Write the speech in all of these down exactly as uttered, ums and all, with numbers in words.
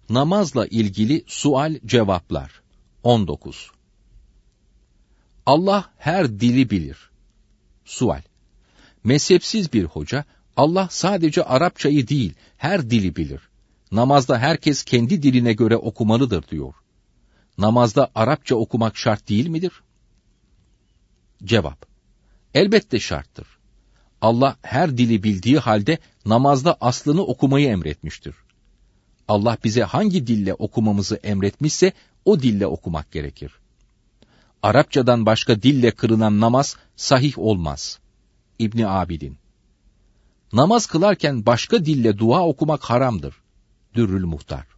Namazla ilgili sual cevaplar. on dokuz. Allah her dili bilir. Sual. Mezhepsiz bir hoca, Allah sadece Arapçayı değil, her dili bilir. Namazda herkes kendi diline göre okumalıdır diyor. Namazda Arapça okumak şart değil midir? Cevap. Elbette şarttır. Allah her dili bildiği halde namazda aslını okumayı emretmiştir. Allah bize hangi dille okumamızı emretmişse o dille okumak gerekir. Arapçadan başka dille kılınan namaz sahih olmaz. İbni Abidin. Namaz kılarken başka dille dua okumak haramdır. Dürrül Muhtar.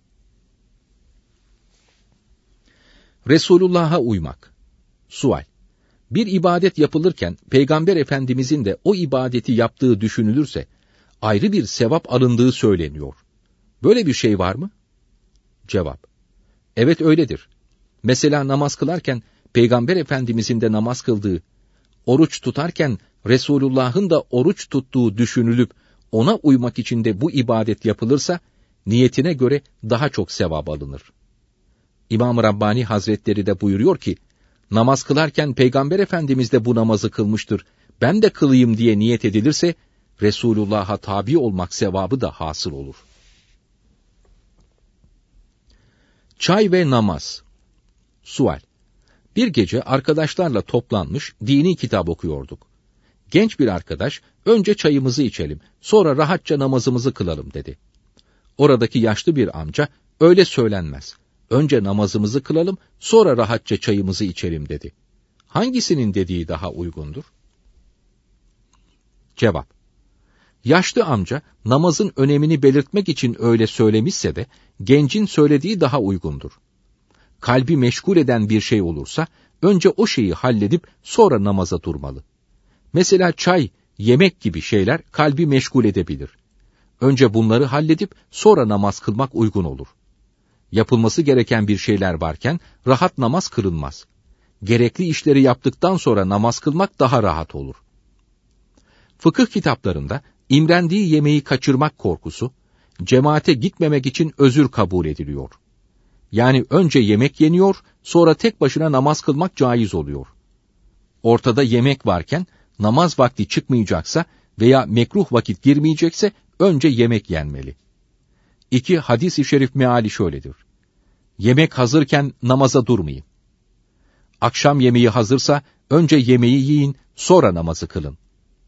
Resulullah'a uymak. Sual. Bir ibadet yapılırken Peygamber Efendimizin de o ibadeti yaptığı düşünülürse ayrı bir sevap alındığı söyleniyor. Böyle bir şey var mı? Cevap. Evet öyledir. Mesela namaz kılarken Peygamber Efendimizin de namaz kıldığı, oruç tutarken Resulullah'ın da oruç tuttuğu düşünülüp ona uymak için de bu ibadet yapılırsa niyetine göre daha çok sevap alınır. İmam-ı Rabbani Hazretleri de buyuruyor ki, namaz kılarken Peygamber Efendimiz de bu namazı kılmıştır, ben de kılayım diye niyet edilirse, Resulullah'a tabi olmak sevabı da hasıl olur. Çay ve namaz. Sual. Bir gece arkadaşlarla toplanmış dini kitap okuyorduk. Genç bir arkadaş, önce çayımızı içelim, sonra rahatça namazımızı kılalım dedi. Oradaki yaşlı bir amca, öyle söylenmez. Önce namazımızı kılalım, sonra rahatça çayımızı içelim dedi. Hangisinin dediği daha uygundur? Cevap. Yaşlı amca, namazın önemini belirtmek için öyle söylemişse de, gencin söylediği daha uygundur. Kalbi meşgul eden bir şey olursa, önce o şeyi halledip sonra namaza durmalı. Mesela çay, yemek gibi şeyler kalbi meşgul edebilir. Önce bunları halledip sonra namaz kılmak uygun olur. Yapılması gereken bir şeyler varken rahat namaz kılınmaz. Gerekli işleri yaptıktan sonra namaz kılmak daha rahat olur. Fıkıh kitaplarında imrendiği yemeği kaçırmak korkusu, cemaate gitmemek için özür kabul ediliyor. Yani önce yemek yeniyor, sonra tek başına namaz kılmak caiz oluyor. Ortada yemek varken namaz vakti çıkmayacaksa veya mekruh vakit girmeyecekse önce yemek yenmeli. İki hadis-i şerif meali şöyledir. Yemek hazırken namaza durmayın. Akşam yemeği hazırsa önce yemeği yiyin, sonra namazı kılın.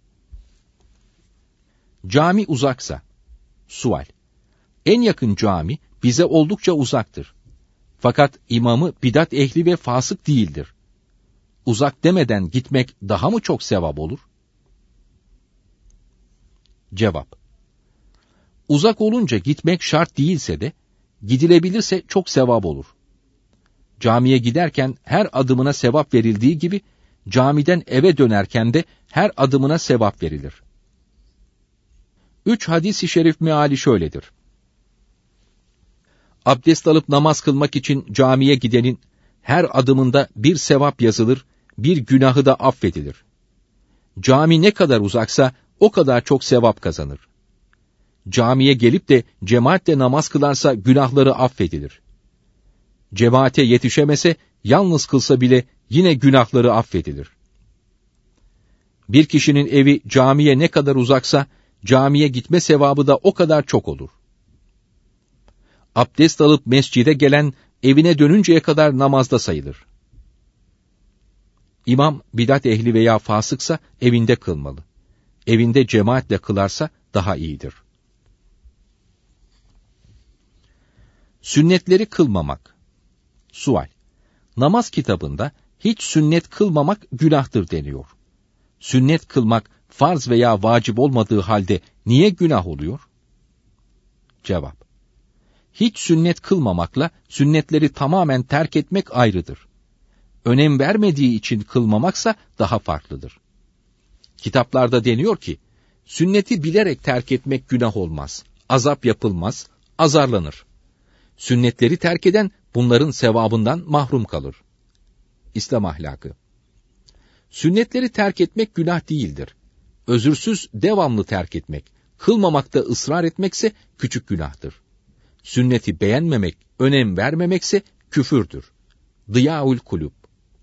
Cami uzaksa. Sual. En yakın cami bize oldukça uzaktır. Fakat imamı bidat ehli ve fasık değildir. Uzak demeden gitmek daha mı çok sevap olur? Cevap. Uzak olunca gitmek şart değilse de, gidilebilirse çok sevap olur. Camiye giderken her adımına sevap verildiği gibi, camiden eve dönerken de her adımına sevap verilir. Üç hadis-i şerif meali şöyledir. Abdest alıp namaz kılmak için camiye gidenin her adımında bir sevap yazılır, bir günahı da affedilir. Cami ne kadar uzaksa o kadar çok sevap kazanır. Camiye gelip de cemaatle namaz kılarsa günahları affedilir. Cemaate yetişemese, yalnız kılsa bile yine günahları affedilir. Bir kişinin evi camiye ne kadar uzaksa, camiye gitme sevabı da o kadar çok olur. Abdest alıp mescide gelen, evine dönünceye kadar namazda sayılır. İmam, bidat ehli veya fasıksa evinde kılmalı. Evinde cemaatle kılarsa daha iyidir. Sünnetleri kılmamak. Sual. Namaz kitabında hiç sünnet kılmamak günahtır deniyor. Sünnet kılmak farz veya vacip olmadığı halde niye günah oluyor? Cevap. Hiç sünnet kılmamakla sünnetleri tamamen terk etmek ayrıdır. Önem vermediği için kılmamaksa daha farklıdır. Kitaplarda deniyor ki, sünneti bilerek terk etmek günah olmaz, azap yapılmaz, azarlanır. Sünnetleri terk eden bunların sevabından mahrum kalır. İslam ahlakı. Sünnetleri terk etmek günah değildir. Özürsüz devamlı terk etmek, kılmamakta ısrar etmekse küçük günahtır. Sünneti beğenmemek, önem vermemekse küfürdür. Diyaul Kulub.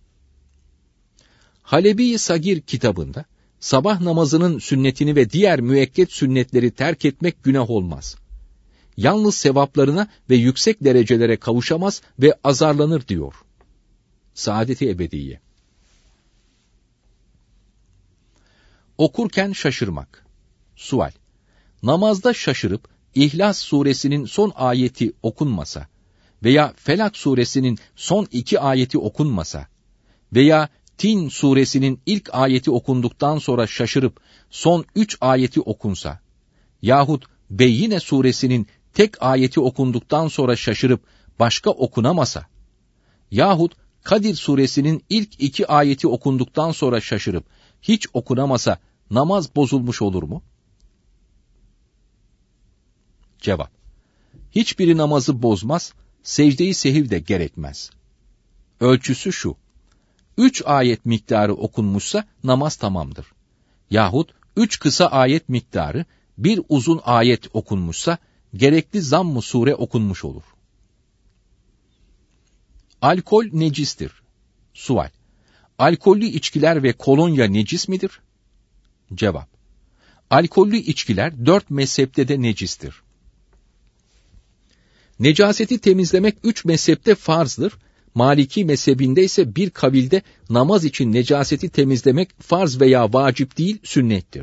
Halebi Sagir kitabında, sabah namazının sünnetini ve diğer müekket sünnetleri terk etmek günah olmaz. Yalnız sevaplarına ve yüksek derecelere kavuşamaz ve azarlanır diyor. Saadet-i Ebediye. Okurken şaşırmak. Sual. Namazda şaşırıp İhlas suresinin son ayeti okunmasa veya Felak suresinin son iki ayeti okunmasa veya Tin suresinin ilk ayeti okunduktan sonra şaşırıp son üç ayeti okunsa yahut Beyyine suresinin tek ayeti okunduktan sonra şaşırıp başka okunamasa yahut Kadir suresinin ilk iki ayeti okunduktan sonra şaşırıp hiç okunamasa namaz bozulmuş olur mu? Cevap. Hiçbiri namazı bozmaz, secde-i sehiv de gerekmez. Ölçüsü şu: Üç ayet miktarı okunmuşsa namaz tamamdır. Yahut üç kısa ayet miktarı, bir uzun ayet okunmuşsa gerekli zamm-ı sure okunmuş olur. Alkol necistir. Sual. Alkollü içkiler ve kolonya necis midir? Cevap. Alkollü içkiler dört mezhepte de necistir. Necaseti temizlemek üç mezhepte farzdır. Maliki mezhebinde ise bir kavilde namaz için necaseti temizlemek farz veya vacip değil, sünnettir.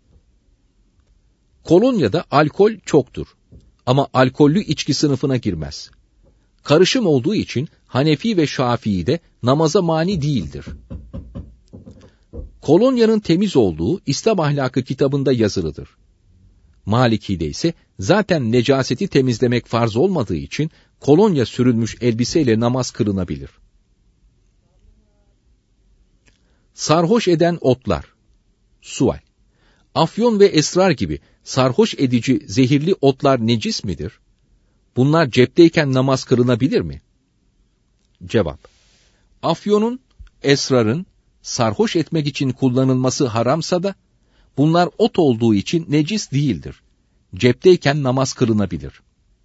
Kolonyada alkol çoktur. Ama alkollü içki sınıfına girmez. Karışım olduğu için Hanefi ve Şafii'de namaza mani değildir. Kolonyanın temiz olduğu İslam Ahlakı kitabında yazılıdır. Maliki'de ise zaten necaseti temizlemek farz olmadığı için kolonya sürülmüş elbiseyle namaz kılınabilir. Sarhoş eden otlar. Sual. Afyon ve esrar gibi sarhoş edici zehirli otlar necis midir? Bunlar cepteyken namaz kılınabilir mi? Cevap. Afyonun, esrarın sarhoş etmek için kullanılması haramsa da bunlar ot olduğu için necis değildir. Cepteyken namaz kılınabilir.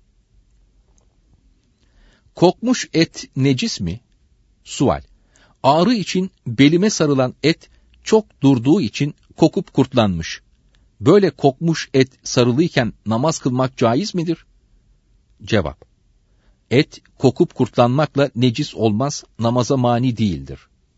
Kokmuş et necis mi? Sual. Ağrı için belime sarılan et çok durduğu için kokup kurtlanmış. Böyle kokmuş et sarılıyken namaz kılmak caiz midir? Cevap. Et kokup kurtlanmakla necis olmaz, namaza mani değildir.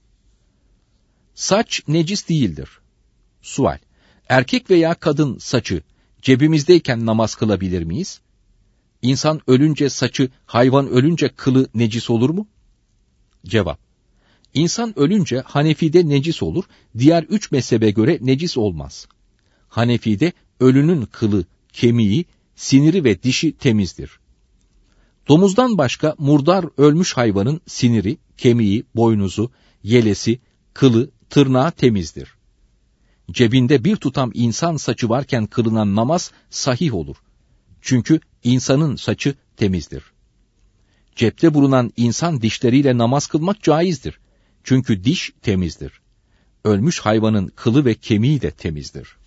Saç necis değildir. Sual. Erkek veya kadın saçı cebimizdeyken namaz kılabilir miyiz? İnsan ölünce saçı, hayvan ölünce kılı necis olur mu? Cevap. İnsan ölünce Hanefi'de necis olur, diğer üç mezhebe göre necis olmaz. Hanefi'de ölünün kılı, kemiği, siniri ve dişi temizdir. Domuzdan başka murdar ölmüş hayvanın siniri, kemiği, boynuzu, yelesi, kılı, tırnağı temizdir. Cebinde bir tutam insan saçı varken kılınan namaz sahih olur. Çünkü insanın saçı temizdir. Cepte bulunan insan dişleriyle namaz kılmak caizdir. Çünkü diş temizdir. Ölmüş hayvanın kılı ve kemiği de temizdir.